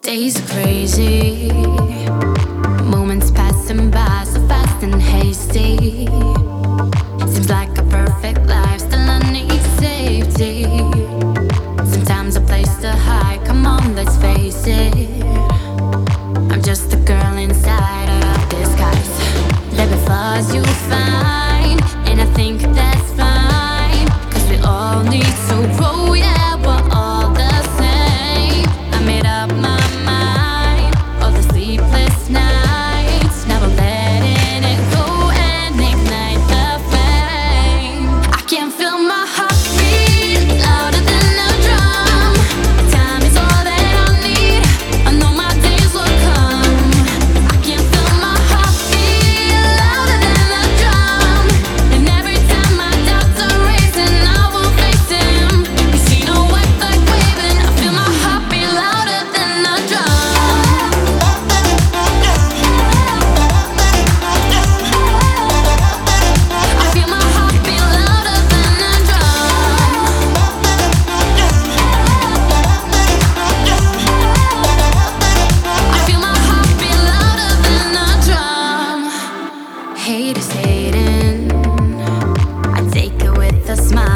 Days are crazy, moments passing by so fast and hasty. Seems like a perfect life, still I need safety. Sometimes a place to hide, come on, let's face it. I'm just a girl inside out of disguise. There be flaws you find, and I think that's fine, 'cause we all need to grow, yeah, we're all the same. I made up my mind, all the sleepless nights, now I'm letting it go and ignite the flame. I can feel my heartbeat louder than a drum. Time is all that I need, I know my days will come. I can feel my heartbeat louder than a drum, and every time my doubts are racing, I will face him. You see no white flag waving, I feel my heartbeat louder than a drum. I feel my heartbeat louder than a drum. I feel my heartbeat louder than a drum. Haters hating, I take it with a smile.